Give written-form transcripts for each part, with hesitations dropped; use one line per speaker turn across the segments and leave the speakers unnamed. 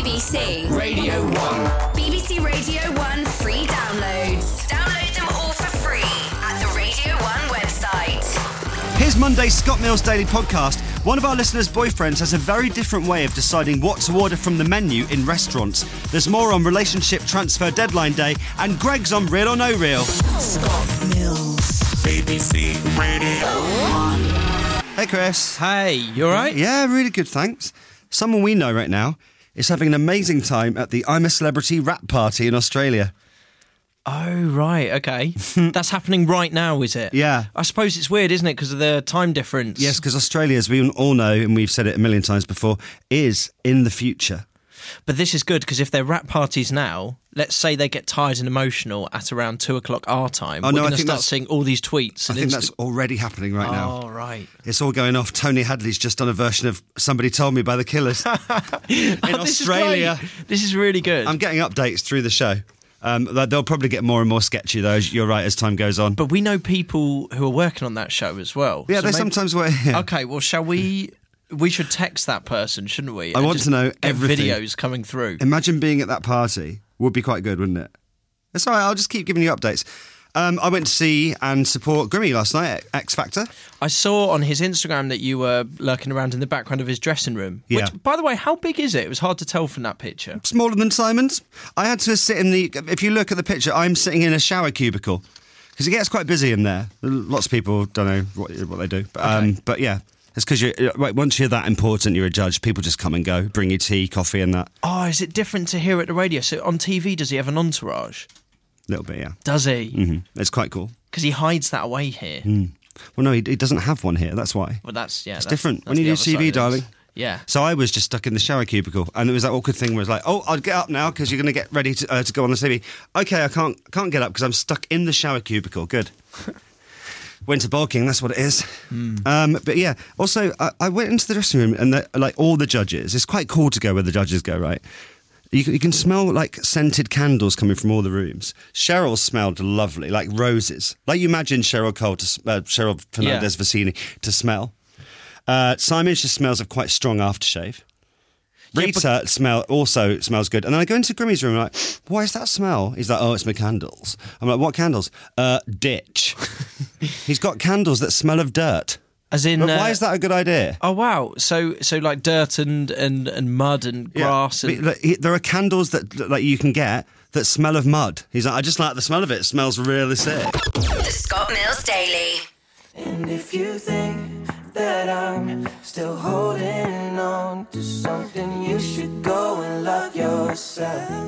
BBC
Radio 1.
BBC Radio 1 free downloads. Download them all for free at the Radio 1 website.
Here's Monday's Scott Mills Daily Podcast. One of our listeners' boyfriends has a very different way of deciding what to order from the menu in restaurants. There's more on Relationship Transfer Deadline Day, and Greg's on Real or No Real.
Scott Mills. BBC Radio 1.
Hey, Chris.
Hey, you alright?
Yeah, really good, thanks. Someone we know right now is having an amazing time at the I'm a Celebrity rap party in Australia.
Oh, right, okay. That's happening right now, is it?
Yeah.
I suppose it's weird, isn't it, because of the time difference?
Yes, because Australia, as we all know, and we've said it a million times before, is in the future.
But this is good, because if they're rap parties now, let's say they get tired and emotional at around 2 o'clock our time, we're going to start seeing all these tweets.
I think that's already happening right now.
Oh, right.
It's all going off. Tony Hadley's just done a version of Somebody Told Me by the Killers in Australia.
This is really good.
I'm getting updates through the show. They'll probably get more and more sketchy, though, you're right, as time goes on.
But we know people who are working on that show as well.
Yeah, so sometimes work here.
Okay, well, shall we... We should text that person, shouldn't we?
I want to know
get
everything.
Videos coming through.
Imagine being at that party. Would be quite good, wouldn't it? It's all right, I'll just keep giving you updates. I went to see and support Grimmy last night at X Factor.
I saw on his Instagram that you were lurking around in the background of his dressing room.
Yeah.
Which, by the way, how big is it? It was hard to tell from that picture.
Smaller than Simon's. I had to sit in the... If you look at the picture, I'm sitting in a shower cubicle. Because it gets quite busy in there. Lots of people don't know what they do. But yeah, it's because once you're that important, you're a judge. People just come and go, bring you tea, coffee and that.
Oh, is it different to hear at the radio? So on TV, does he have an entourage?
A little bit, yeah.
Does he?
Mm-hmm. It's quite cool.
Because he hides that away here.
Well, no, he doesn't have one here, that's why.
Well, it's
different. When you do TV, darling.
Yeah.
So I was just stuck in the shower cubicle, and it was that awkward thing where it's like, oh, I'll get up now because you're going to get ready to go on the TV. Okay, I can't get up because I'm stuck in the shower cubicle. Good. Winter bulking, that's what it is. But yeah, also, I went into the dressing room and like all the judges, it's quite cool to go where the judges go, right? You can smell like scented candles coming from all the rooms. Cheryl smelled lovely, like roses. Like you imagine Cheryl Fernandez Vicini to smell. Simon just smells of quite strong aftershave. Rita also smells good. And then I go into Grimmy's room and I'm like, what is that smell? He's like, oh, it's my candles. I'm like, what candles? Ditch. He's got candles that smell of dirt.
As in,
but why is that a good idea?
Oh wow! So like dirt and mud and grass.
Yeah. And... There are candles that like you can get that smell of mud. He's like, I just like the smell of it. It smells really sick.
The Scott Mills Daily.
And if you think that I'm still holding on to something, you should go and love yourself.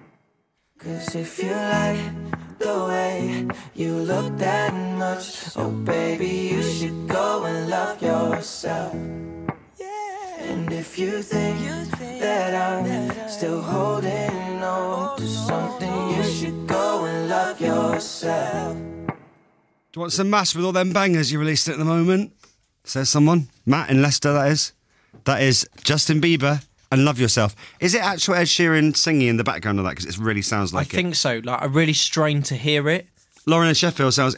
'Cause if you like the way you look that much, oh baby, you should go and love yourself. And if you think that I'm still holding on to something, you should go and love yourself.
Do you want some mash with all them bangers you released at the moment? Says someone. Matt in Leicester, that is. That is Justin Bieber and Love Yourself. Is it actual Ed Sheeran singing in the background of that? Because it really sounds like
I think so. Like I really strained to hear it.
Lauren in Sheffield sounds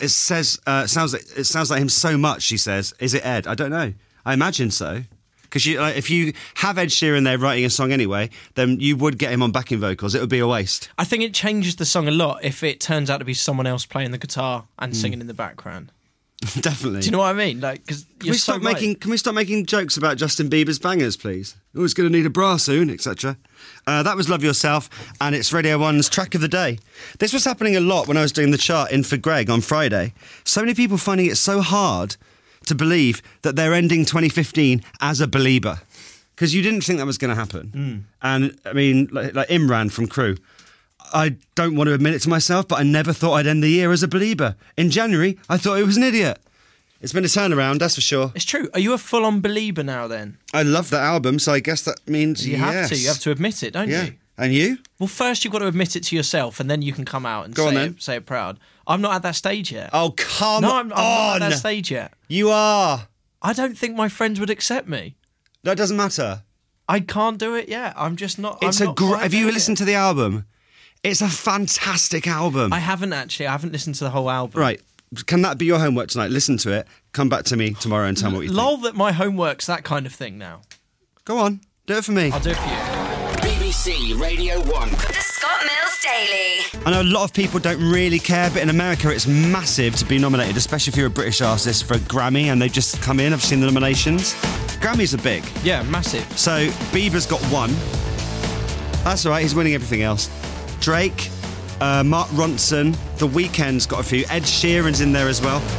like him so much. She says, "Is it Ed?" I don't know. I imagine so. Because if you have Ed Sheeran there writing a song anyway, then you would get him on backing vocals. It would be a waste.
I think it changes the song a lot if it turns out to be someone else playing the guitar and singing in the background.
Definitely.
Do you know what I mean? Like, because
can we stop making jokes about Justin Bieber's bangers, please? Oh, he's going to need a bra soon, etc. That was Love Yourself, and it's Radio 1's Track of the Day. This was happening a lot when I was doing the chart in for Greg on Friday. So many people finding it so hard to believe that they're ending 2015 as a believer. Because you didn't think that was going to happen. And, I mean, like Imran from Crew, I don't want to admit it to myself, but I never thought I'd end the year as a believer. In January, I thought he was an idiot. It's been a turnaround, that's for sure.
It's true. Are you a full-on believer now, then?
I love that album, so I guess that means
you have to. You have to admit it, don't you?
And you?
Well, first you've got to admit it to yourself, and then you can come out and say it proud. I'm not at that stage yet.
Oh, come on.
No, I'm not at that stage yet.
You are.
I don't think my friends would accept me.
That doesn't matter.
I can't do it yet. I'm just not.
Have you listened to the album? It's a fantastic album.
I haven't actually. I haven't listened to the whole album.
Right. Can that be your homework tonight? Listen to it. Come back to me tomorrow and tell me what you think.
Lol that my homework's that kind of thing now.
Go on. Do it for me.
I'll do it for you.
BBC Radio 1.
The Scott Mills Daily.
I know a lot of people don't really care, but in America it's massive to be nominated, especially if you're a British artist, for a Grammy and they've just come in. I've seen the nominations. Grammys are big.
Yeah, massive.
So Bieber's got 1. That's all right, he's winning everything else. Drake, Mark Ronson, The Weeknd's got a few. Ed Sheeran's in there as well.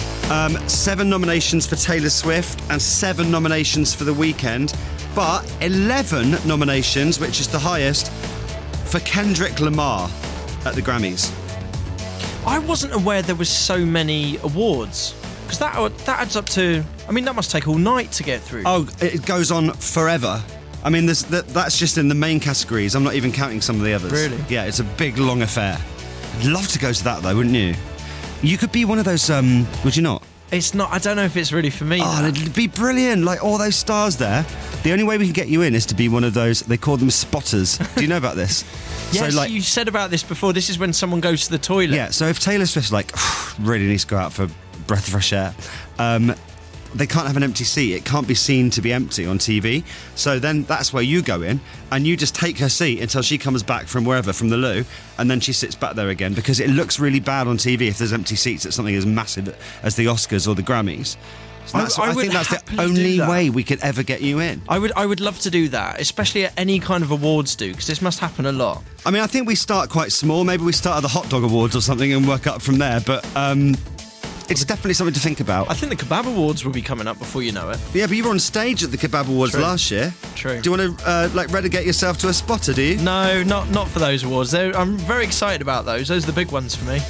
7 nominations for Taylor Swift and 7 nominations for The Weeknd, but 11 nominations, which is the highest, for Kendrick Lamar at the Grammys.
I wasn't aware there was so many awards, because that adds up to... I mean, that must take all night to get through.
Oh, it goes on forever. I mean, that's just in the main categories. I'm not even counting some of the others.
Really?
Yeah, it's a big, long affair. I'd love to go to that, though, wouldn't you? You could be one of those, would you not?
It's not, I don't know if it's really for me.
Oh, it'd be brilliant. Like, all those stars there. The only way we can get you in is to be one of those, they call them spotters. Do you know about this?
Yes,
so, like,
you said about this before. This is when someone goes to the toilet.
Yeah, so if Taylor Swift's like, really needs to go out for a breath of fresh air, they can't have an empty seat. It can't be seen to be empty on TV. So then that's where you go in and you just take her seat until she comes back from wherever, from the loo, and then she sits back there again, because it looks really bad on TV if there's empty seats at something as massive as the Oscars or the Grammys. So I think that's the only way we could ever get you in.
I would love to do that, especially at any kind of awards do, because this must happen a lot.
I mean, I think we start quite small. Maybe we start at the Hot Dog Awards or something and work up from there, but... it's definitely something to think about.
I think the Kebab Awards will be coming up before you know it.
Yeah, but you were on stage at the Kebab Awards last year.
True.
Do you want to relegate yourself to a spotter, do you?
No, not for those awards. I'm very excited about those. Those are the big ones for me.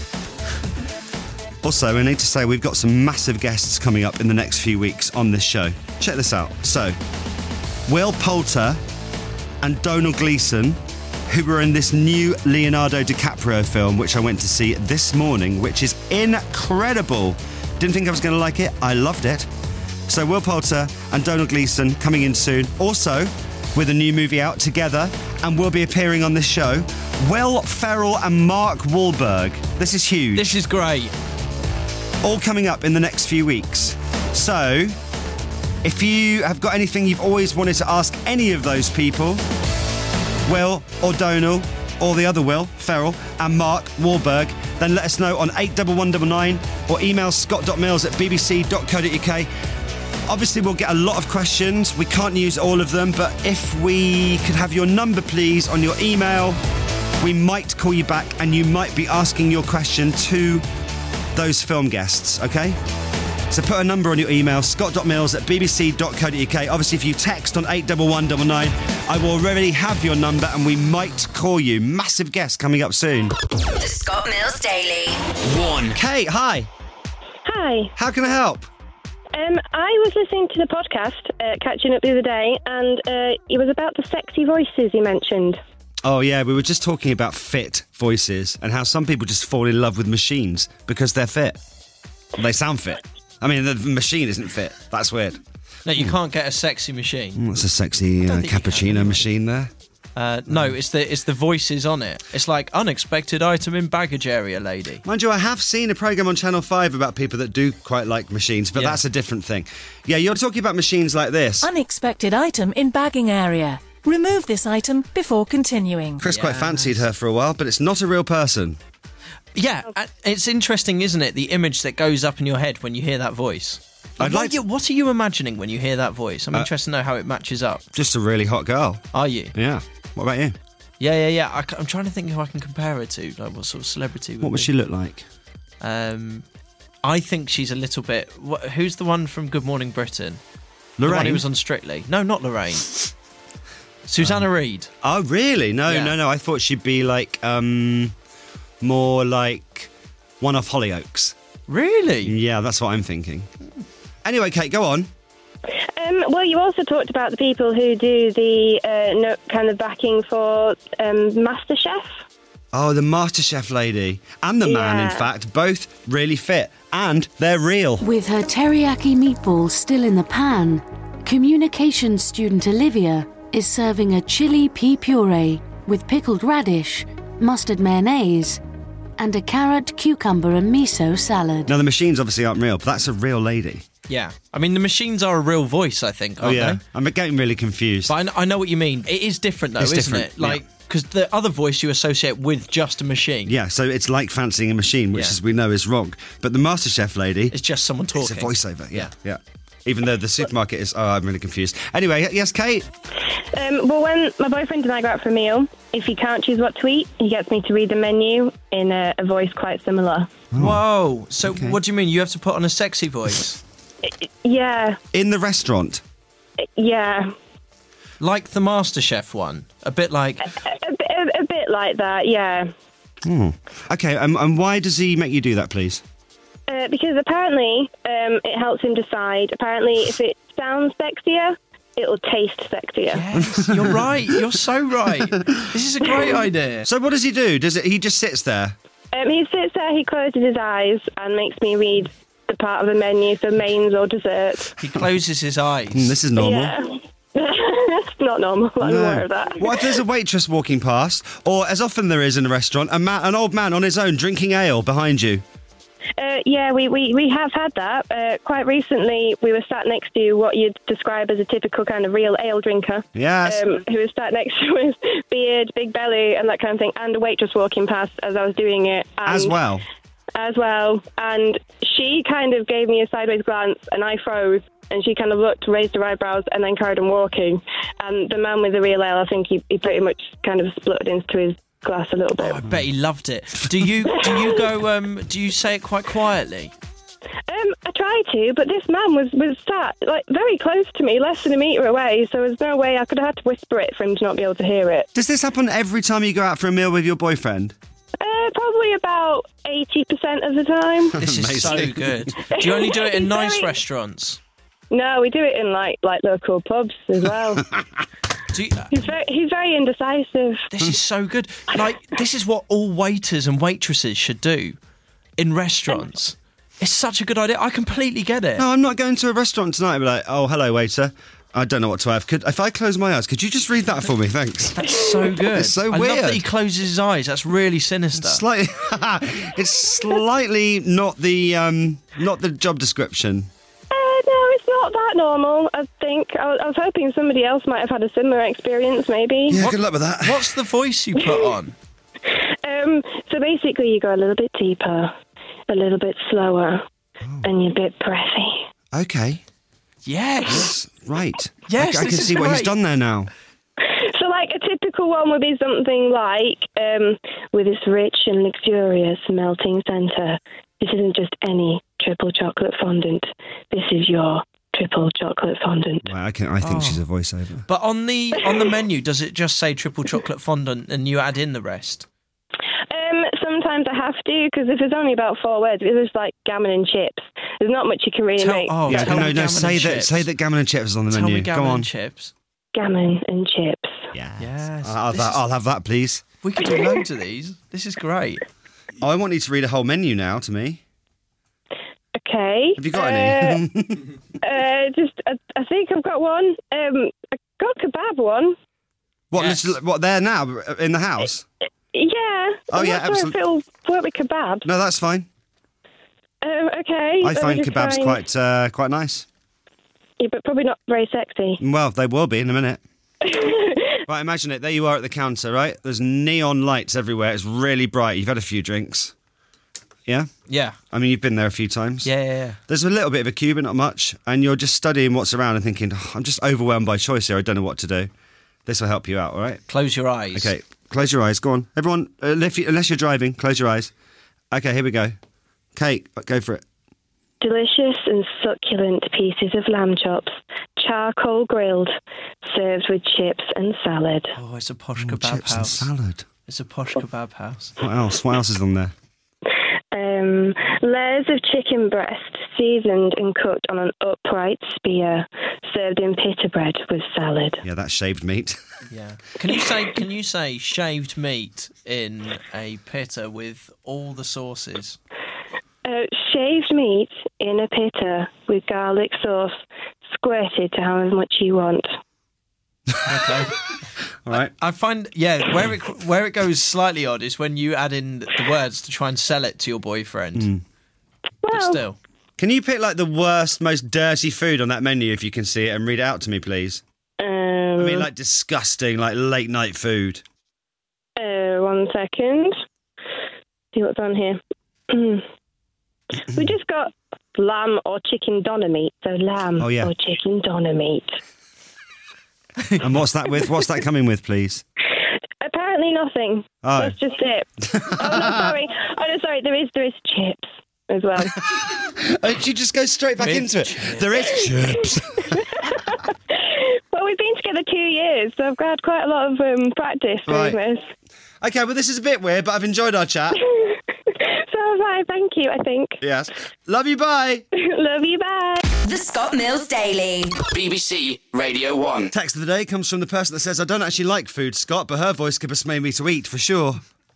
Also, I need to say we've got some massive guests coming up in the next few weeks on this show. Check this out. So, Will Poulter and Donald Gleeson, who were in this new Leonardo DiCaprio film, which I went to see this morning, which is incredible. Didn't think I was going to like it. I loved it. So Will Poulter and Donald Gleeson coming in soon. Also, with a new movie out together, and will be appearing on this show, Will Ferrell and Mark Wahlberg. This is huge.
This is great.
All coming up in the next few weeks. So, if you have got anything you've always wanted to ask any of those people, Will or Donal or the other Will, Ferrell, and Mark Wahlberg, then let us know on 81199 or email scott.mills@bbc.co.uk. Obviously, we'll get a lot of questions. We can't use all of them, but if we could have your number, please, on your email, we might call you back and you might be asking your question to those film guests, okay? So put a number on your email, scott.mills@bbc.co.uk. Obviously, if you text on 81199, I will already have your number and we might call you. Massive guest coming up soon.
The Scott Mills Daily.
1.
Kate, hi.
Hi.
How can I help?
I was listening to the podcast, catching up the other day, and it was about the sexy voices you mentioned.
Oh, yeah, we were just talking about fit voices and how some people just fall in love with machines because they're fit. They sound fit. I mean, the machine isn't fit. That's weird.
No, you can't get a sexy machine.
That's a sexy cappuccino machine there.
No, it's the voices on it. It's like unexpected item in baggage area, lady.
Mind you, I have seen a programme on Channel 5 about people that do quite like machines, but that's a different thing. Yeah, you're talking about machines like this.
Unexpected item in bagging area. Remove this item before continuing.
Chris quite fancied her for a while, but it's not a real person.
Yeah, it's interesting, isn't it? The image that goes up in your head when you hear that voice. What are you imagining when you hear that voice? I'm interested to know how it matches up.
Just a really hot girl.
Are you?
Yeah. What about you?
Yeah. I'm trying to think who I can compare her to. Like, what sort of celebrity
What would she look like?
I think she's a little bit... who's the one from Good Morning Britain?
Lorraine?
The one who was on Strictly. No, not Lorraine. Susanna Reid.
Oh, really? No. I thought she'd be like... more like one of Hollyoaks.
Really?
Yeah, that's what I'm thinking. Anyway, Kate, go on.
Well, you also talked about the people who do the kind of backing for MasterChef.
Oh, the MasterChef lady and the man, in fact, both really fit, and they're real.
With her teriyaki meatballs still in the pan, communications student Olivia is serving a chili pea puree with pickled radish, mustard mayonnaise, and a carrot, cucumber and miso salad.
Now, the machines obviously aren't real, but that's a real lady.
Yeah. I mean, the machines are a real voice, I think, aren't they?
I'm getting really confused.
But I know what you mean. It is different, though, isn't it? Like, because the other voice you associate with just a machine.
Yeah, so it's like fancying a machine, which as we know is wrong. But the MasterChef lady...
It's just someone talking.
It's a voiceover, yeah. Even though the supermarket is... Oh, I'm really confused. Anyway, yes, Kate?
Well, when my boyfriend and I go out for a meal, if he can't choose what to eat, he gets me to read the menu in a voice quite similar.
Whoa. So what do you mean? You have to put on a sexy voice?
Yeah.
In the restaurant?
Yeah.
Like the MasterChef one? A bit like...
A bit like that, yeah.
Okay, and why does he make you do that, please?
Because apparently it helps him decide. Apparently, if it sounds sexier, it'll taste sexier.
Yes, you're right. You're so right. This is a great idea.
So what does he do? He just sits there?
He sits there, he closes his eyes and makes me read the part of the menu, so mains or desserts.
He closes his eyes.
This is normal.
Yeah. It's not normal. I'm aware of that.
What if there's a waitress walking past, or as often there is in a restaurant, an old man on his own drinking ale behind you?
Yeah, we have had that. Quite recently, we were sat next to what you'd describe as a typical kind of real ale drinker.
Yes.
Who was sat next to his beard, big belly, and that kind of thing, and a waitress walking past as I was doing it.
As well,
and she kind of gave me a sideways glance, and I froze, and she kind of looked, raised her eyebrows, and then carried on walking. And the man with the real ale, I think he pretty much kind of spluttered into his glass a little bit.
Oh, I bet he loved it. Do you go? Do you say it quite quietly?
I tried to, but this man was sat like very close to me, less than a metre away, so there's no way I could have had to whisper it for him to not be able to hear it.
Does this happen every time you go out for a meal with your boyfriend?
Probably about 80% of the time.
This is so good. Do you only do it in nice restaurants?
No, we do it in like local pubs as well. He's very indecisive.
This is so good. Like, this is what all waiters and waitresses should do in restaurants. It's such a good idea. I completely get it.
No, I'm not going to a restaurant tonight and be like, oh, hello, waiter. I don't know what to have. If I close my eyes, could you just read that for me? Thanks.
That's so good.
It's so
I
weird.
love that he closes his eyes. That's really sinister.
It's slightly not the job description.
No, it's not that normal, I think. I was hoping somebody else might have had a similar experience, maybe.
Yeah, good luck with that.
What's the voice you put on?
So basically you go a little bit deeper, a little bit slower, and you're a bit breathy.
Okay.
Yes.
Right.
Yes,
I can see what he's done there now.
So, like, a typical one would be something like, with this rich and luxurious melting centre, this isn't just any triple chocolate fondant. This is your triple chocolate fondant.
Well, I think she's a voiceover.
But on the menu, does it just say triple chocolate fondant and you add in the rest?
Sometimes I have to, because if there's only about 4 words, it's just like gammon and chips. There's not much you can really make.
Say that gammon and chips is on the menu.
Tell me gammon
Go on.
and chips.
Gammon and chips.
Yes.
I'll have that, please.
We could do loads of these. This is great.
I want you to read a whole menu now to me.
Okay.
Have you got any?
I think I've got one. I got kebab one.
What?
Yes.
What? There now in the house?
Yeah.
Oh, yeah, absolutely.
If it'll work with kebab.
No, that's fine.
Okay.
I find kebabs quite nice.
Yeah, but probably not very sexy.
Well, they will be in a minute. Right, imagine it. There you are at the counter, right? There's neon lights everywhere. It's really bright. You've had a few drinks. Yeah?
Yeah.
I mean, you've been there a few times.
Yeah.
There's a little bit of a queue, but not much. And you're just studying what's around and thinking, I'm just overwhelmed by choice here. I don't know what to do. This will help you out, all right?
Close your eyes.
Okay, close your eyes. Go on. Everyone, unless you're driving, close your eyes. Okay, here we go. Kate, go for it.
Delicious and succulent pieces of lamb chops, charcoal grilled, served with chips and salad.
Oh, it's a posh kebab
chips
house.
And salad.
It's a posh kebab house.
What else? What else is on there?
Layers of chicken breast, seasoned and cooked on an upright spear, served in pita bread with salad.
Yeah, that's shaved meat.
Yeah. Can you say shaved meat in a pita with all the sauces?
Shaved meat in a pita with garlic sauce, squirted to however much you want.
Okay.
All right.
I find, where it goes slightly odd is when you add in the words to try and sell it to your boyfriend. But
Well,
still.
Can you pick like the worst, most dirty food on that menu if you can see it and read it out to me, please? I mean, like disgusting, like late night food.
1 second. See what's on here. We just got lamb or chicken doner meat. So lamb or chicken doner meat.
And what's that with? What's that coming with, please?
Apparently nothing.
Oh.
That's just it. Sorry. There is chips as well.
You just go straight back into it. There is chips.
Well, we've been together 2 years, so I've had quite a lot of practice doing this.
Okay, well, this is a bit weird, but I've enjoyed our chat.
So have I. Thank you, I think.
Yes. Love you, bye.
Love you, bye.
The Scott Mills Daily.
BBC Radio 1.
Text of the day comes from the person that says, I don't actually like food, Scott, but her voice could persuade me to eat, for sure.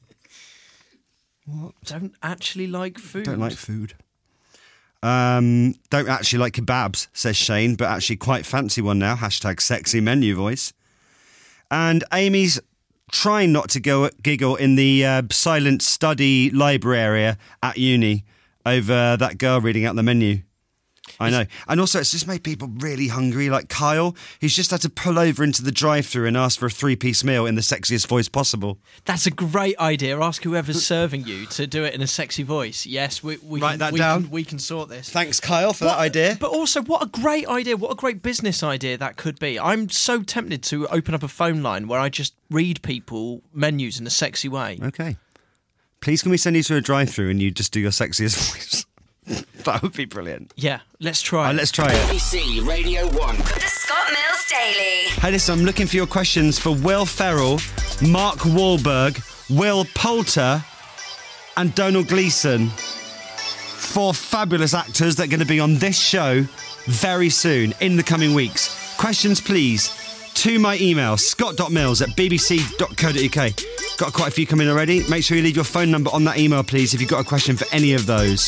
What?
Don't actually like food.
Don't like food. Don't actually like kebabs, says Shane, but actually quite fancy one now. # sexy menu voice. And Amy's trying not to giggle in the silent study library area at uni over that girl reading out the menu. I know. And also, it's just made people really hungry. Like Kyle, he's just had to pull over into the drive-thru and ask for a 3-piece meal in the sexiest voice possible.
That's a great idea. Ask whoever's serving you to do it in a sexy voice. Yes, we
Write that down.
We can sort this.
Thanks, Kyle, for that idea.
But also, what a great idea. What a great business idea that could be. I'm so tempted to open up a phone line where I just read people menus in a sexy way.
Okay. Please, can we send you to a drive-thru and you just do your sexiest voice? That would be brilliant.
Yeah, let's try it.
Let's try it.
BBC Radio 1.
The Scott Mills Daily.
Hey, listen, I'm looking for your questions for Will Ferrell, Mark Wahlberg, Will Poulter, and Donald Gleeson. 4 fabulous actors that are going to be on this show very soon, in the coming weeks. Questions, please, to my email, scott.mills@bbc.co.uk. Got quite a few coming already. Make sure you leave your phone number on that email, please, if you've got a question for any of those.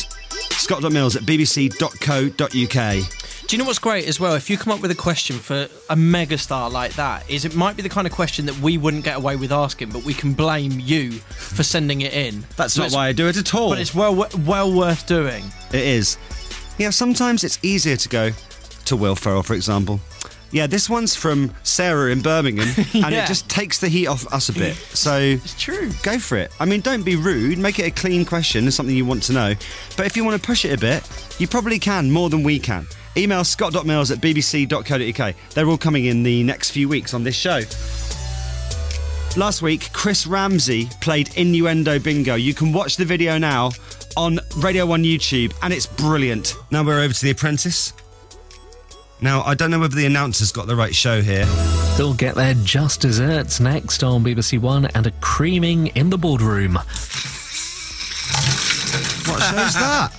scott.mills@bbc.co.uk.
Do you know what's great as well? If you come up with a question for a megastar like that, is it might be the kind of question that we wouldn't get away with asking, but we can blame you for sending it in.
That's not why I do it at all.
But it's well worth doing.
It is. Yeah, sometimes it's easier to go to Will Ferrell, for example. Yeah, this one's from Sarah in Birmingham, and it just takes the heat off us a bit. So
it's true.
Go for it. I mean, don't be rude. Make it a clean question, something you want to know. But if you want to push it a bit, you probably can, more than we can. Email scott.mills@bbc.co.uk. They're all coming in the next few weeks on this show. Last week, Chris Ramsey played Innuendo Bingo. You can watch the video now on Radio 1 YouTube, and it's brilliant. Now we're over to The Apprentice. Now, I don't know whether the announcer's got the right show here.
They'll get their Just Desserts next on BBC One and a creaming in the boardroom.
What show's that?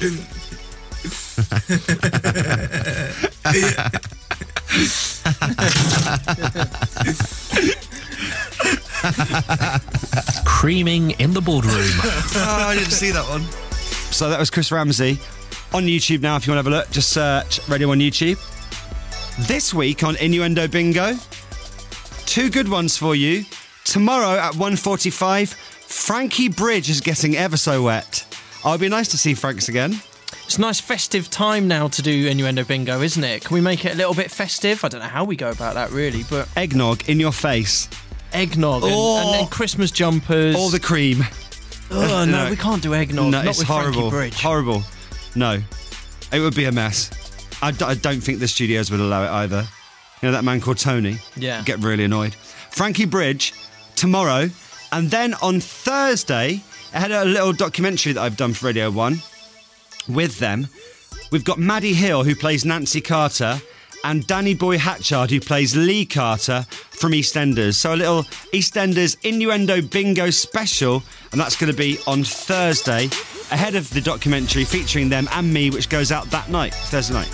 Creaming in the boardroom.
Oh, I didn't see that one. So that was Chris Ramsey. On YouTube now, if you want to have a look, just search Radio 1 YouTube. This week on Innuendo Bingo, 2 good ones for you. Tomorrow at 1:45, Frankie Bridge is getting ever so wet. Oh, it'd be nice to see Franks again.
It's a nice festive time now to do Innuendo Bingo, isn't it? Can we make it a little bit festive? I don't know how we go about that, really, but...
Eggnog in your face.
Eggnog and then Christmas jumpers.
All the cream.
Oh, no, we can't do eggnog.
No,
Not
it's
with
horrible.
Frankie Bridge.
Horrible. No. It would be a mess. I don't think the studios would allow it either. You know that man called Tony?
Yeah.
Get really annoyed. Frankie Bridge, tomorrow. And then on Thursday, I had a little documentary that I've done for Radio 1 with them. We've got Maddie Hill, who plays Nancy Carter, and Danny Boy Hatchard, who plays Lee Carter from EastEnders. So a little EastEnders Innuendo Bingo special, and that's going to be on Thursday, ahead of the documentary featuring them and me, which goes out that night, Thursday night.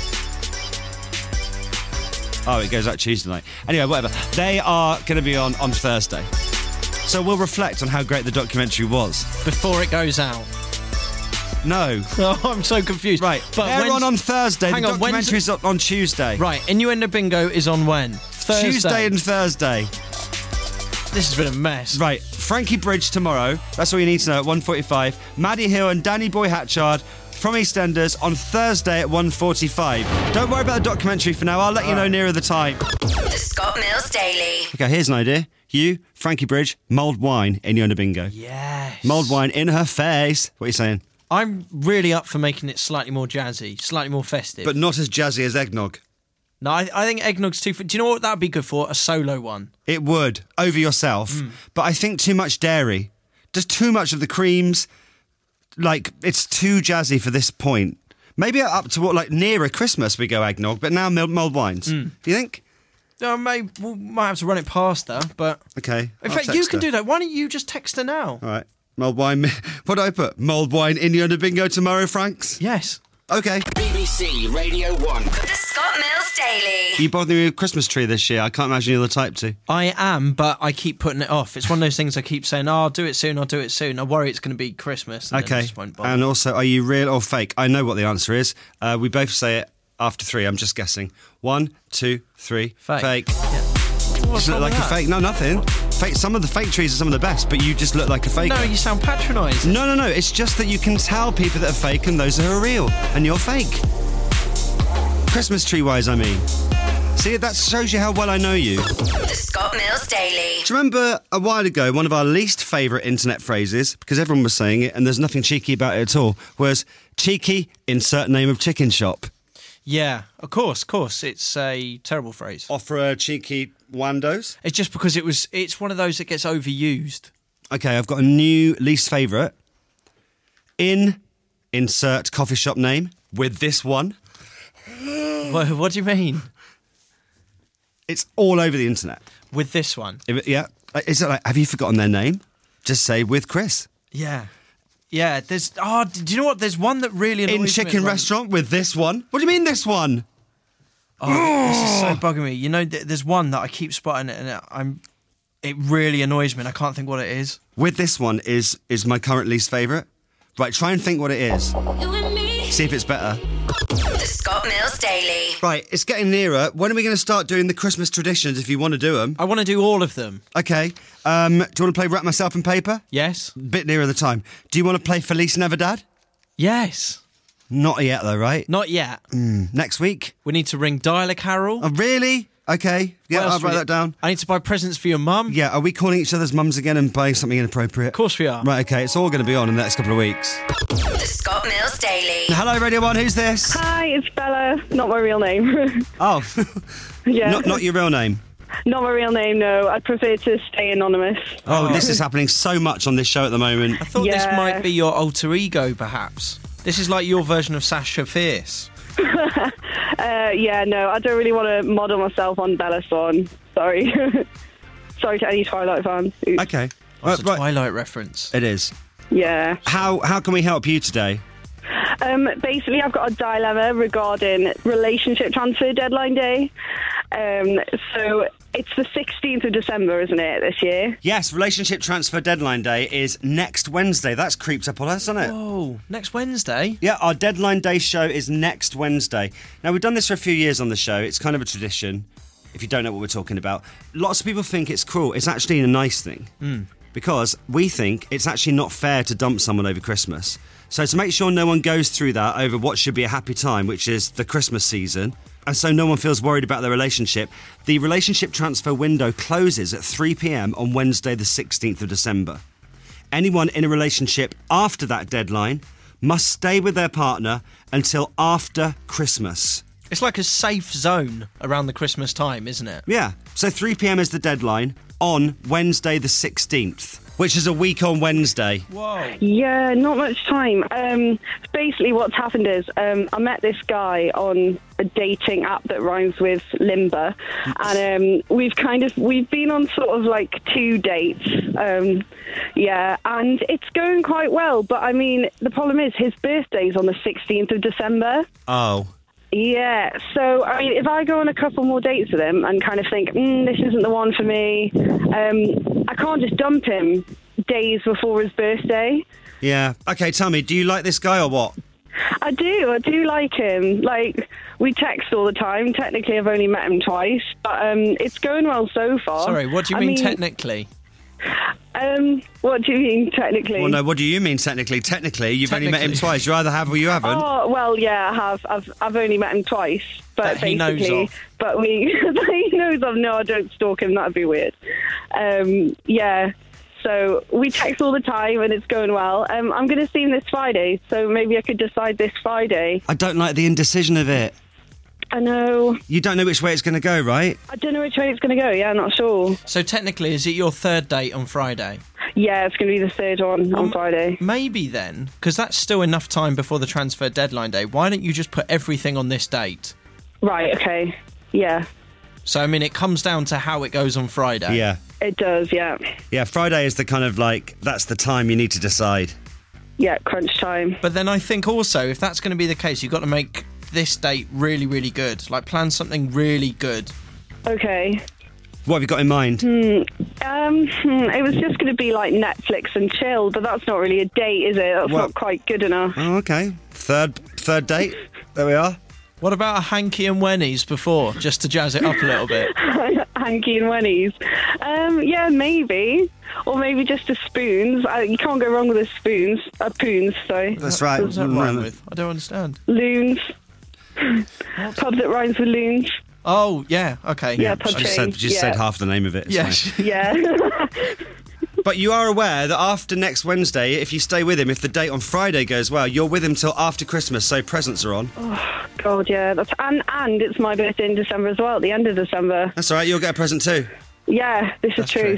Oh, it goes out Tuesday night. Anyway, whatever. They are going to be on Thursday. So we'll reflect on how great the documentary was.
Before it goes out.
No.
Oh, I'm so confused.
Right, but they're on Thursday. The documentary's on Tuesday.
Right, Innuendo Bingo is on when? Thursday.
Tuesday and Thursday.
This has been a mess.
Right, Frankie Bridge tomorrow. That's all you need to know at 1:45. Maddie Hill and Danny Boy Hatchard from EastEnders on Thursday at 1:45. Don't worry about the documentary for now. I'll let you know nearer the time.
The Scott Mills Daily.
Okay, here's an idea. You, Frankie Bridge, mulled wine in Yona Bingo.
Yes.
Mulled wine in her face. What are you saying?
I'm really up for making it slightly more jazzy, slightly more festive.
But not as jazzy as eggnog.
No, I think eggnog's too... Do you know what that would be good for? A solo one.
It would, over yourself. But I think too much dairy. Just too much of the creams. Like, it's too jazzy for this point. Maybe up to what, like, nearer Christmas we go eggnog, but now mulled wines. Do you think?
No, we might have to run it past her, but...
Okay.
In fact, you can do that. Why don't you just text her now?
All right. Mulled wine. What do I put? Mulled wine in Yona Bingo tomorrow, Franks?
Yes.
Okay.
BBC Radio 1.
The Scott Mills Daily.
You bothering me with Christmas tree this year? I can't imagine you're the type to.
I am, but I keep putting it off. It's one of those things I keep saying, I'll do it soon. I worry it's going to be Christmas. And then I
Okay.
just won't bother.
And also, are you real or fake? I know what the answer is. We both say it after 3. I'm just guessing. 1, 2, 3.
Fake.
You
What's
just look
wrong
like
with
a
that?
fake. No, nothing. Fake. Some of the fake trees are some of the best, but you just look like a fake.
No, you sound patronising.
No. It's just that you can tell people that are fake and those that are real, and you're fake. Christmas tree-wise, I mean. See, that shows you how well I know you.
The Scott Mills Daily.
Do you remember a while ago, one of our least favourite internet phrases, because everyone was saying it and there's nothing cheeky about it at all, was cheeky, insert name of chicken shop.
Yeah, of course. It's a terrible phrase.
Offer a cheeky Wandos.
It's just because it's one of those that gets overused.
Okay, I've got a new least favourite. Insert coffee shop name with this one.
What do you mean?
It's all over the internet.
With this one?
Yeah. Is it like, have you forgotten their name? Just say with Chris.
Yeah. Yeah, do you know what? There's one that really annoys me.
In chicken restaurant with this one. What do you mean this one?
Oh, this is so bugging me. You know, there's one that I keep spotting and it really annoys me and I can't think what it is.
With this one is my current least favourite. Right, try and think what it is. See if it's better.
The Scott Mills Daily.
Right, it's getting nearer. When are we going to start doing the Christmas traditions if you want to do them?
I want to do all of them.
Okay. Do you want to play Wrap Myself in Paper?
Yes.
Bit nearer the time. Do you want to play Feliz Navidad?
Yes.
Not yet though, right?
Not yet.
Next week?
We need to ring Dial a Carol.
Oh, really? Okay. Yeah, I'll write that down.
I need to buy presents for your mum.
Yeah, are we calling each other's mums again and buying something inappropriate?
Of course we are.
Right, okay, it's all going to be on in the next couple of weeks.
The Scott Mills Daily.
Hello, Radio 1, who's this?
Hi, it's Bella. Not my real name.
Oh,
Yeah.
not your real name.
Not my real name, no. I'd prefer to stay anonymous.
Oh, this is happening so much on this show at the moment.
I thought this
Yeah.
might be your alter ego, perhaps. This is like your version of Sasha Fierce.
Yeah, no, I don't really want to model myself on Bella Swan. Sorry. Sorry to any Twilight fans. Oops.
Okay.
It's a Twilight reference.
It is.
Yeah.
How can we help you today?
Basically, I've got a dilemma regarding relationship transfer deadline day. So it's the 16th of December, isn't it, this year?
Yes, relationship transfer deadline day is next Wednesday. That's creeped up on us, hasn't it?
Oh, next Wednesday?
Yeah, our deadline day show is next Wednesday. Now, we've done this for a few years on the show. It's kind of a tradition, if you don't know what we're talking about. Lots of people think it's cruel. It's actually a nice thing. Because we think it's actually not fair to dump someone over Christmas. So to make sure no one goes through that over what should be a happy time, which is the Christmas season, and so no one feels worried about their relationship, the relationship transfer window closes at 3 p.m. on Wednesday the 16th of December. Anyone in a relationship after that deadline must stay with their partner until after Christmas.
It's like a safe zone around the Christmas time, isn't it?
Yeah, so 3 p.m. is the deadline on Wednesday the 16th, which is a week on Wednesday.
Whoa.
Yeah, not much time. Basically, what's happened is I met this guy on a dating app that rhymes with Limber, and we've been on sort of like 2 dates. Yeah, and it's going quite well. But I mean, the problem is his birthday's on the 16th of December.
Oh.
Yeah, so, I mean, if I go on a couple more dates with him and kind of think, this isn't the one for me, I can't just dump him days before his birthday.
Yeah. Okay, tell me, do you like this guy or what?
I do like him. Like, we text all the time. Technically, I've only met him twice, but it's going well so far.
Sorry, what do you mean technically?
What do you mean, technically?
Well, no, what do you mean, technically? Technically, you've only met him twice. You either have or you haven't.
Oh, well, yeah, I have. I've only met him twice. But
that he
basically,
knows of.
But he knows of. No, I don't stalk him. That'd be weird. Yeah. So we text all the time and it's going well. I'm going to see him this Friday, so maybe I could decide this Friday.
I don't like the indecision of it.
I know.
You don't know which way it's going to go, right?
I don't know which way it's going to go. Yeah, I'm not sure.
So technically, is it your third date on Friday?
Yeah, it's going to be the third one on Friday.
Maybe then, because that's still enough time before the transfer deadline day, why don't you just put everything on this date?
Right, okay. Yeah.
So, I mean, it comes down to how it goes on Friday.
Yeah.
It does, yeah.
Yeah, Friday is the kind of like, that's the time you need to decide.
Yeah, crunch time.
But then I think also, if that's going to be the case, you've got to make this date really, really good. Like, plan something really good.
Okay.
What have you got in mind?
It was just going to be like Netflix and chill, but that's not really a date, is it? That's not quite good enough.
Oh, okay. Third date. There we are.
What about a hanky and wennies before, just to jazz it up a little bit?
Hanky and wennies. Yeah, maybe. Or maybe just a spoons. You can't go wrong with a spoons. Poons, sorry.
That's right.
What's that rhyme with? I don't understand.
Loons. Pub that rhymes with loons.
Oh, yeah, okay.
Yeah,
Just said half the name of it. It's fine.
Yeah.
But you are aware that after next Wednesday, if you stay with him, if the date on Friday goes well, you're with him till after Christmas, so presents are on.
Oh, God, yeah. And it's my birthday in December as well, at the end of December.
That's all right, you'll get a present too.
Yeah, this is true.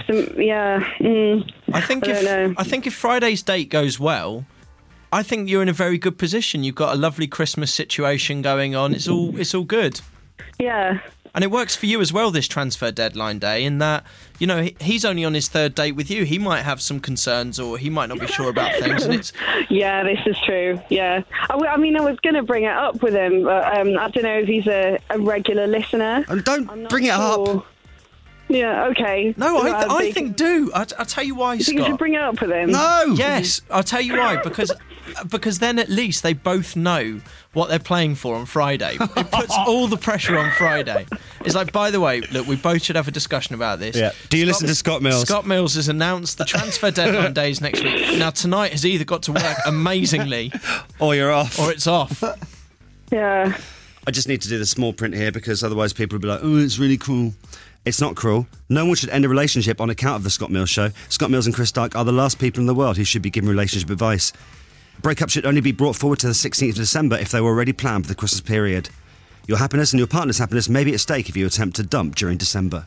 I think if Friday's date goes well, I think you're in a very good position. You've got a lovely Christmas situation going on. It's all good.
Yeah.
And it works for you as well, this transfer deadline day, in that, you know, he's only on his third date with you. He might have some concerns or he might not be sure about things. And it's
Yeah, this is true, yeah. I mean, I was going to bring it up with him, but I don't know if he's a regular listener.
And don't bring it up.
Yeah, okay.
No, I think do. I'll tell you why,
You think
Scott.
you should bring it up with him?
No!
Yes, I'll tell you why. Because then at least they both know what they're playing for on Friday. It puts all the pressure on Friday. It's like, by the way, look, we both should have a discussion about this.
Yeah. Do you listen to Scott Mills?
Scott Mills has announced the transfer deadline days next week. Now, tonight has either got to work amazingly...
or you're off.
Or it's off.
Yeah.
I just need to do the small print here because otherwise people will be like, oh, it's really cruel. It's not cruel. No one should end a relationship on account of the Scott Mills show. Scott Mills and Chris Stark are the last people in the world who should be given relationship advice. Breakup should only be brought forward to the 16th of December if they were already planned for the Christmas period. Your happiness and your partner's happiness may be at stake if you attempt to dump during December.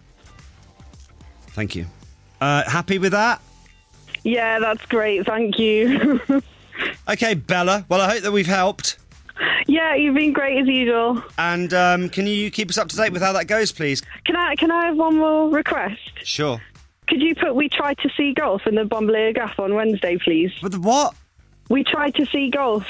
Thank you. Happy with that?
Yeah, that's great. Thank you.
Okay, Bella. Well, I hope that we've helped.
Yeah, you've been great as usual.
And can you keep us up to date with how that goes, please?
Can I have one more request?
Sure.
Could you put "We Tried to See Golf" in the Bombalaya Gaff on Wednesday, please?
With the what?
We Tried to See Golf.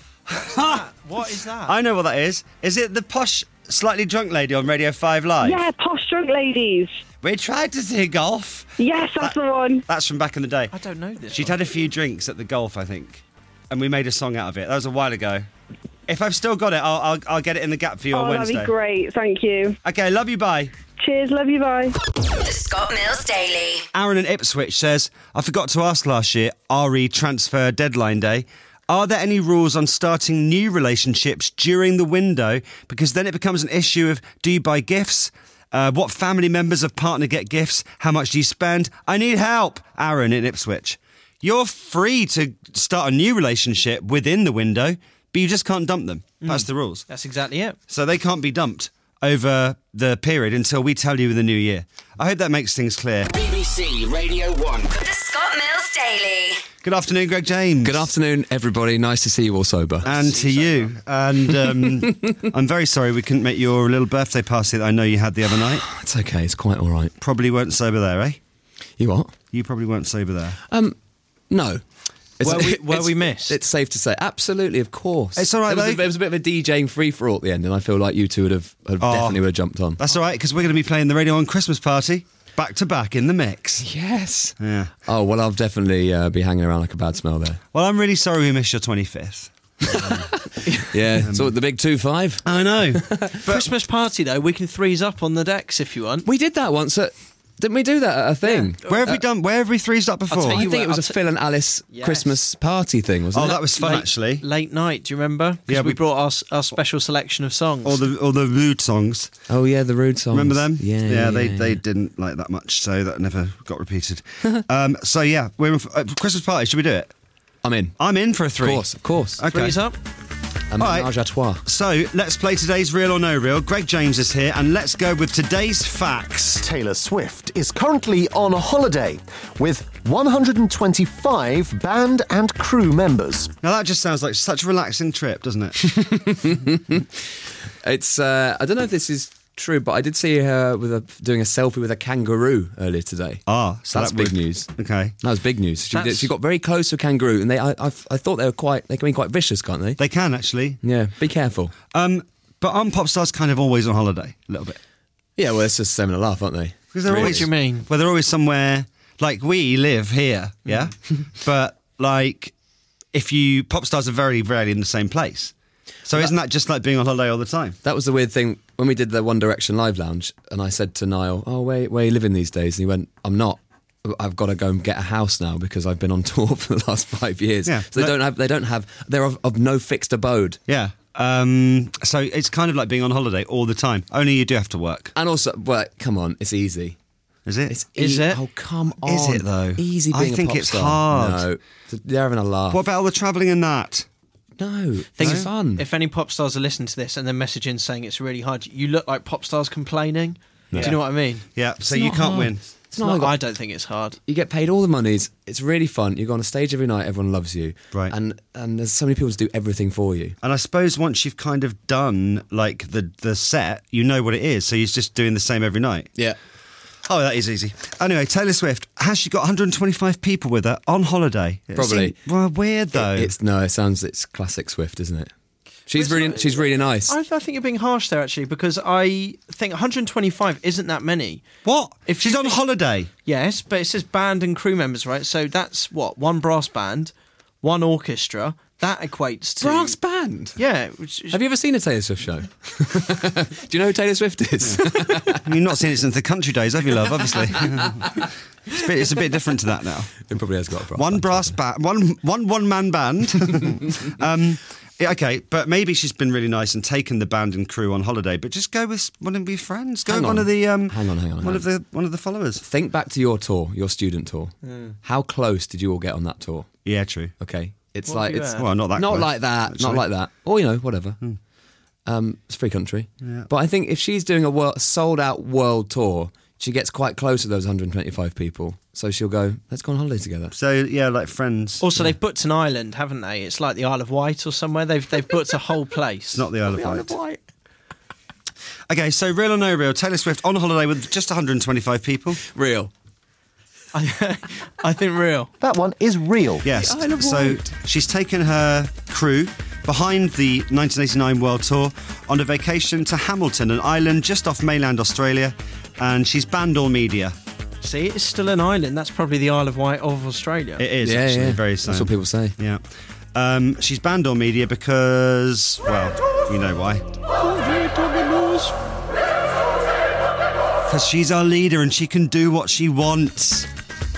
What is that?
I know what that is. Is it the posh, slightly drunk lady on Radio 5 Live?
Yeah, posh drunk ladies.
We tried to see golf.
Yes, that's the one.
That's from back in the day.
I don't know this.
She'd had a few drinks at the golf, I think, and we made a song out of it. That was a while ago. If I've still got it, I'll get it in the gap for you on Wednesday.
That'd be great. Thank you.
Okay, love you, bye.
Cheers, love you, bye.
The Scott Mills Daily.
Aaron in Ipswich says, I forgot to ask last year, RE transfer deadline day, are there any rules on starting new relationships during the window? Because then it becomes an issue of, do you buy gifts? What family members of partner get gifts? How much do you spend? I need help. Aaron in Ipswich. You're free to start a new relationship within the window, but you just can't dump them. That's the rules.
That's exactly it.
So they can't be dumped over the period until we tell you in the new year. I hope that makes things clear.
BBC Radio 1.
The Scott Mills Daily.
Good afternoon, Greg James.
Good afternoon, everybody. Nice to see you all sober.
And to you. And I'm very sorry we couldn't make your little birthday party that I know you had the other night.
It's okay. It's quite all right.
Probably weren't sober there, eh?
You what?
You probably weren't sober there.
No.
Were we missed?
It's safe to say. Absolutely, of course.
It's all right, though.
There was a bit of a DJing free-for-all at the end, and I feel like you two would have definitely jumped on.
That's all right, because we're going to be playing the Radio 1 Christmas party back-to-back in the mix.
Yes.
Yeah.
Oh, well, I'll definitely be hanging around like a bad smell there.
Well, I'm really sorry we missed your 25th.
Yeah, so the big 2-5.
I know.
Christmas party, though, we can threes up on the decks if you want.
We did that once at Didn't we do that at a thing?
Where have we done? Where have we threesed up before?
I think it was a Phil and Alice Christmas party thing, wasn't it?
Oh, that was fun actually.
Late night, do you remember?
Yeah,
we brought our special selection of songs.
All the rude songs.
Oh yeah, the rude songs.
Remember them?
Yeah.
They didn't like that much, so that never got repeated. So yeah, we're in for Christmas party. Should we do it?
I'm in.
I'm in for a 3.
Of course.
Okay.
Three's up.
A menage a trois.
So let's play today's Real or No Real. Greg James is here, and let's go with today's facts.
Taylor Swift is currently on a holiday with 125 band and crew members.
Now that just sounds like such a relaxing trip, doesn't it?
It's I don't know if this is true, but I did see her doing a selfie with a kangaroo earlier today.
So
that's big news.
Okay,
that was big news. She got very close to a kangaroo, and I thought they can be quite vicious, can't they?
They can actually.
Yeah, be careful.
But aren't pop stars kind of always on holiday a little bit?
Yeah, well, it's just seven and a laugh, aren't they?
Because they're always.
What do you mean?
Well, they're always somewhere. Like we live here, yeah, but like pop stars are very rarely in the same place. So isn't that just like being on holiday all the time?
That was the weird thing when we did the One Direction live lounge, and I said to Niall, "Oh, where are you living these days?" And he went, "I'm not. I've got to go and get a house now because I've been on tour for the last 5 years."
Yeah,
so they're of no fixed abode.
Yeah. So it's kind of like being on holiday all the time. Only you do have to work.
And also, well, come on, it's easy.
Is it?
Is it?
Oh, come on.
Is it though?
Easy being
I think
a pop
it's
star.
hard.
No, they're having a laugh.
What about all the travelling and that?
No, it's fun.
If any pop stars are listening to this and then message in saying it's really hard, you look like pop stars complaining.
Yeah.
Do you know what I mean?
Yeah, so you can't
hard.
win.
It's not.
I don't think it's hard.
You get paid all the monies. It's really fun. You go on a stage every night. Everyone loves you.
Right.
And there's so many people to do everything for you.
And I suppose once you've kind of done like the set, you know what it is. So you're just doing the same every night.
Yeah.
Oh, that is easy. Anyway, Taylor Swift, has she got 125 people with her on holiday?
Probably.
Weird though.
It's classic Swift, isn't it? She's really nice.
I think you're being harsh there, actually, because I think 125 isn't that many.
What? If she's on holiday?
Yes, but it says band and crew members, right? So that's what? One brass band, one orchestra. That equates to...
Brass band?
Yeah.
Have you ever seen a Taylor Swift show? Do you know who Taylor Swift is?
You've not seen it since the country days, have you, love? Obviously. It's a bit different to that now.
It probably has got a
brass band. One-man band. Okay, but maybe she's been really nice and taken the band and crew on holiday. But just go with one of your friends. Go with one of the
hang on.
One of the followers.
Think back to your tour, your student tour. How close did you all get on that tour?
Yeah, true.
Okay, it's
not that.
not
close,
like that,
actually.
not like that. Or whatever. It's a free country.
Yeah.
But I think if she's doing a sold out world tour, she gets quite close to those 125 people. So she'll go, let's go on holiday together.
So, yeah, like friends.
Also, they've booked an island, haven't they? It's like the Isle of Wight or somewhere. They've booked a whole place.
It's not the Isle of Wight. Okay, so real or no real, Taylor Swift on holiday with just 125 people?
Real.
I think real.
That one is real.
Yes. So she's taken her crew behind the 1989 World Tour on a vacation to Hamilton, an island just off mainland Australia, and she's banned all media.
See, it's still an island. That's probably the Isle of Wight of Australia.
It is, actually, very same.
That's what people say.
Yeah. She's banned all media because, well, you know why. Because she's our leader and she can do what she wants.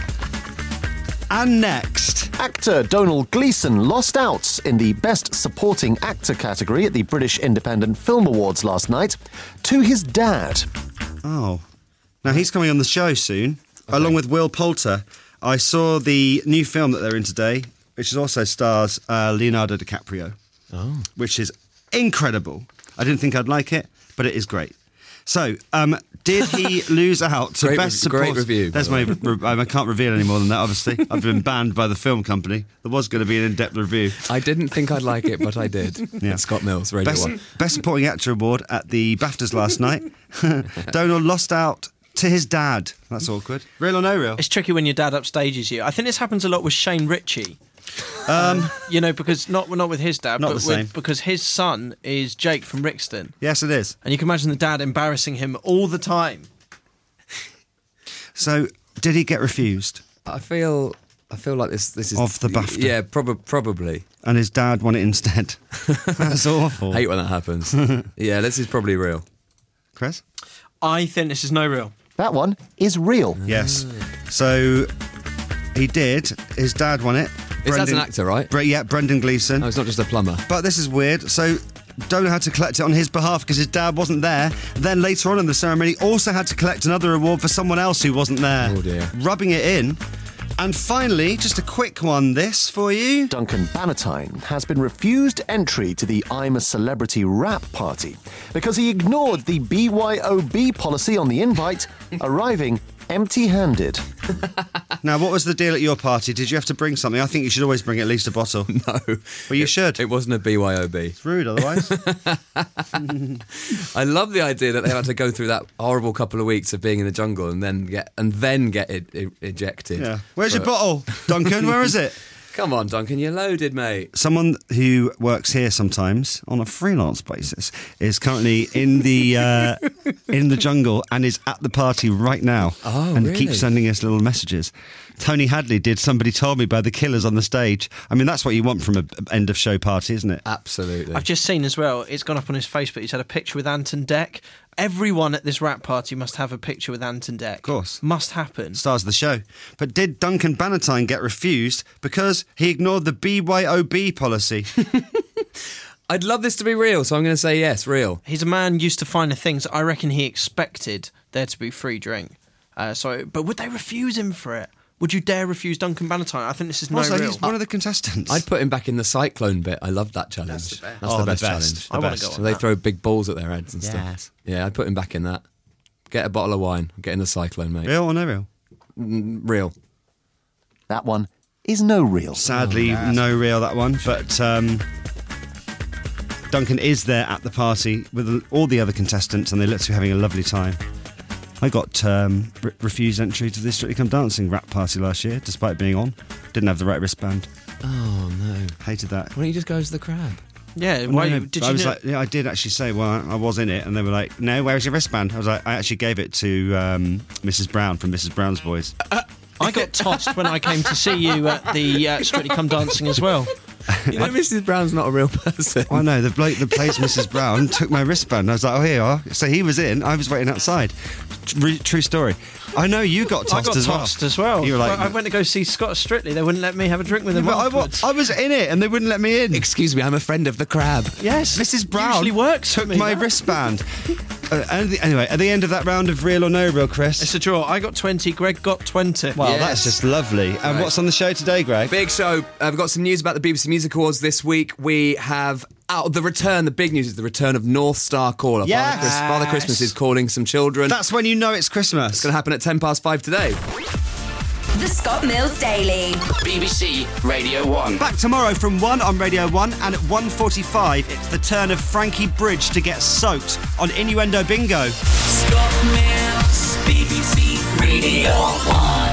And next...
Actor Donald Gleeson lost out in the Best Supporting Actor category at the British Independent Film Awards last night to his dad.
Oh. Now, he's coming on the show soon, along with Will Poulter. I saw the new film that they're in today, which also stars Leonardo DiCaprio, which is incredible. I didn't think I'd like it, but it is great. So, did he lose out to Best Supporting...
Great review.
That's I can't reveal any more than that, obviously. I've been banned by the film company. There was going to be an in-depth review.
I didn't think I'd like it, but I did.
Yeah.
Scott Mills, Radio 1.
Best Supporting Actor Award at the BAFTAs last night. Donald lost out to his dad. That's awkward. Real or no real?
It's tricky when your dad upstages you. I think this happens a lot with Shane Ritchie. Because not with his dad,
Not
but
the same.
because his son is Jake from Rixton.
Yes, it is.
And you can imagine the dad embarrassing him all the time.
So, did he get refused?
I feel like this is...
Of the BAFTA?
Yeah, probably.
And his dad won it instead. That's awful.
Hate when that happens. Yeah, this is probably real.
Chris?
I think this is no real.
That one is real.
Yes. So he did. His dad won it.
That's an actor, right?
Yeah, Brendan Gleeson.
Oh, it's not just a plumber.
But this is weird. So Dono had to collect it on his behalf because his dad wasn't there. Then later on in the ceremony, also had to collect another award for someone else who wasn't there.
Oh dear.
Rubbing it in. And finally, just a quick one, this for you.
Duncan Bannatyne has been refused entry to the I'm a Celebrity rap party because he ignored the BYOB policy on the invite, arriving empty-handed.
Now, what was the deal at your party? Did you have to bring something? I think you should always bring at least a bottle.
No.
Well, you should.
It wasn't a BYOB.
It's rude otherwise.
I love the idea that they had to go through that horrible couple of weeks of being in the jungle and then get ejected.
Yeah. Where's your bottle, Duncan? Where is it?
Come on, Duncan, you're loaded, mate.
Someone who works here sometimes on a freelance basis is currently in the jungle and is at the party right now.
Oh,
and
really?
keeps sending us little messages. Tony Hadley did Somebody Told Me by the Killers on the stage. I mean, that's what you want from an end of show party, isn't it?
Absolutely.
I've just seen as well, it's gone up on his Facebook, he's had a picture with Anton Deck. Everyone at this rap party must have a picture with Anton Deck.
Of course.
Must happen.
Stars of the show. But did Duncan Bannatyne get refused because he ignored the BYOB policy?
I'd love this to be real, so I'm going to say yes, real.
He's a man used to finer things. I reckon he expected there to be free drink. But would they refuse him for it? Would you dare refuse Duncan Bannatyne? I think this is
Also,
real.
he's one of the contestants.
I'd put him back in the cyclone bit. I love that challenge. That's the best challenge.
I want to go on
So they
that.
throw big balls at their heads and
Yes.
stuff. Yeah, I'd put him back in that. Get a bottle of wine. Get in the cyclone, mate.
Real or no real?
Real.
That one is no real.
Sadly, no real, that one. But Duncan is there at the party with all the other contestants and they look to be having a lovely time. I got refused entry to the Strictly Come Dancing rap party last year, despite being on. Didn't have the right wristband.
Oh, no.
Hated that.
Why don't you just go to the crab?
Yeah,
Well,
why
no,
did
I
you
was
know?
like, yeah, I did actually say, well, I was in it, and they were like, no, where's your wristband? I was like, I actually gave it to Mrs. Brown from Mrs. Brown's Boys.
I got tossed when I came to see you at the Strictly Come Dancing as well.
You know, Mrs. Brown's not a real person.
I know, the bloke that plays Mrs. Brown took my wristband. I was like, oh, here you are. So he was in, I was waiting outside. True story. I know you got tossed
I got
as well.
tossed as well.
You were like,
I went to go see Scott Strictly. They wouldn't let me have a drink with him
but
afterwards.
I was in it and they wouldn't let me in.
Excuse me, I'm a friend of the crab.
Yes,
Mrs. Brown
usually works for
took
me,
my
that.
wristband. Anyway, at the end of that round of Real or No Real, Chris.
It's a draw. I got 20. Greg got 20.
Well,
Yes.
that's just lovely. And
Right.
what's on the show today, Greg?
Big show. We've got some news about the BBC Music Awards this week. We have the big news is the return of North Star Caller.
Yes.
Father Christmas is calling some children.
That's when you know it's Christmas.
It's going to happen at 5:10 today.
The Scott Mills Daily.
BBC Radio 1.
Back tomorrow from 1 on Radio 1, and at 1:45, it's the turn of Frankie Bridge to get soaked on Innuendo Bingo.
Scott Mills, BBC Radio 1.